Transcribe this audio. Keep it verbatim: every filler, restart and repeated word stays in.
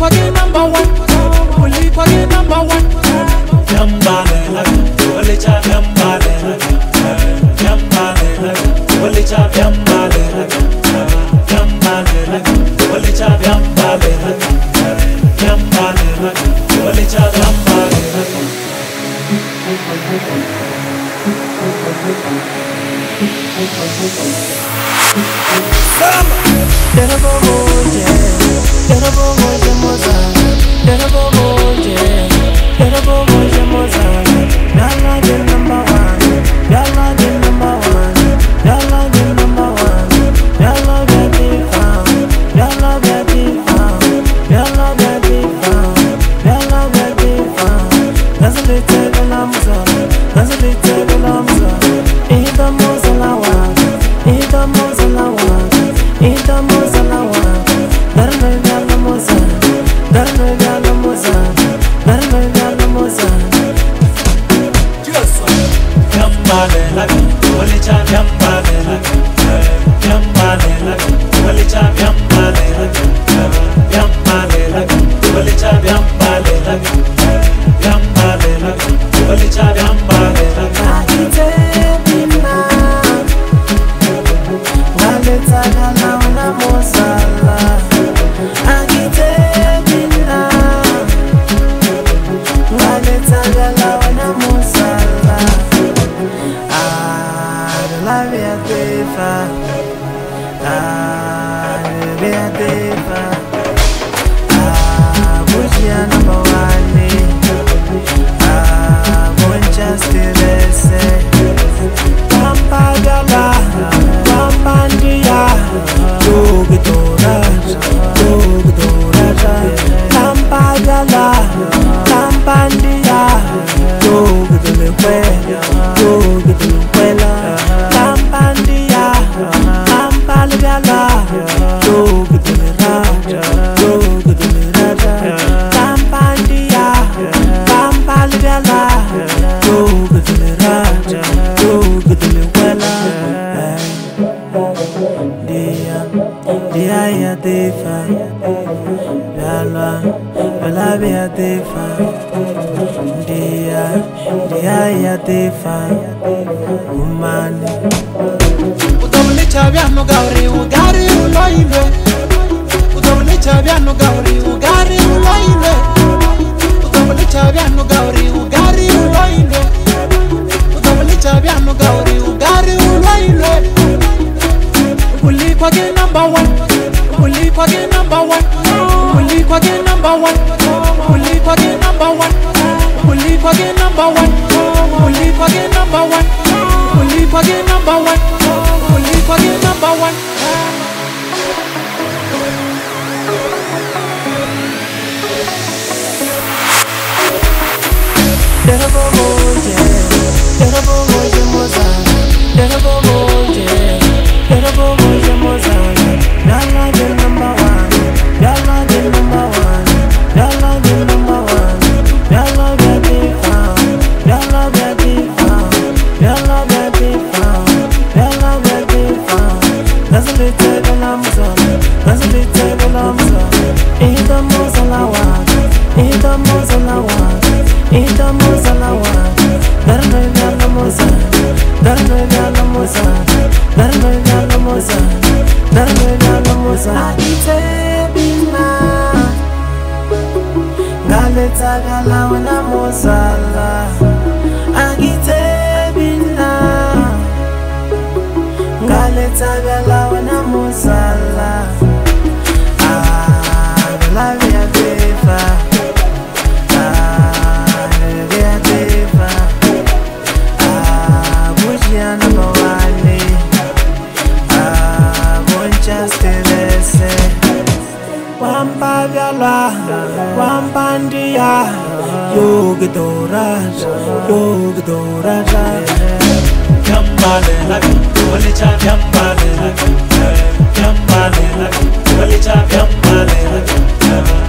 Ulikwage number one, ulikwage number one. Vyambalela, ulicha vyambalela, vyambalela, ulicha vyambalela, vyambalela, ulicha vyambalela, vyambalela, ulicha vyambalela. Dera boboje, dera boboje mozana, dera boboje, dera boboje mozana. Yalla the number one, yalla the number one, yalla the number one, yalla baby found, yalla baby found, yalla baby found, yalla baby found. Doesn't it take a lamza? Doesn't it take a lamza? Ida mozala wa, ida mozala wa. Ida mozala wa, darna gala moza, darna gala moza, darna gala moza. Vyambalela, ulicha vyambalela, vyambalela, ulicha vyambalela, vyambalela, ulicha vyambalela, vyambalela, ulicha vyambalela. Akite bina, ngaleta gala una mozala. Akite bina, ngaleta gala una mozala. Ah, la via tefa, ah, la via tefa. Ah, bujia number one, ah, Manchester, Pampagala, Pampandia, Dogdoraj, Dogdoraj, Pampagala, Pampandia, Dogdoraj, Dogdoraj, Pampandia, Pampagala, Dogdoraj, Dogdoraj, Pampandia, Pampagala, Dogdoraj, Dogdoraj. Dia, dia ya defa, yalla, yalla ya defa. Dia, dia ya defa, umani. Udawli chavyano gauri, ugari uloime. Udawli chavyano gauri, ugari uloime. Udawli chavyano gauri, ugari uloime. Udawli chavyano gauri, ugari uloime. Ulikwage number one, ulikwage number one, ulikwage number one, ulikwage number one, ulikwage number one, ulikwage number one, ulikwage number one, ulikwage number one. Dera boboje, dera boboje mozana, dera boboje, dera boboje mozana. Yalla the number one, yalla the number one, yalla the number one, yalla baby found, yalla baby found, yalla baby found, yalla baby found. Doesn't it take a lamza? Doesn't it take a lamza? Ida mozala wa, ida mozala wa, ida mozala wa. Darna gala moza, darna gala moza, darna gala moza, darna gala moza. Akite bina, ngaleta gala una mozala. Akite bina, ngaleta gala una mozala. Ah, la via tefa. Pampagala, Pampandia, Dogdoraj, Dogdoraj. Vyambalela, ulicha vyambalela, vyambalela, ulicha vyambalela.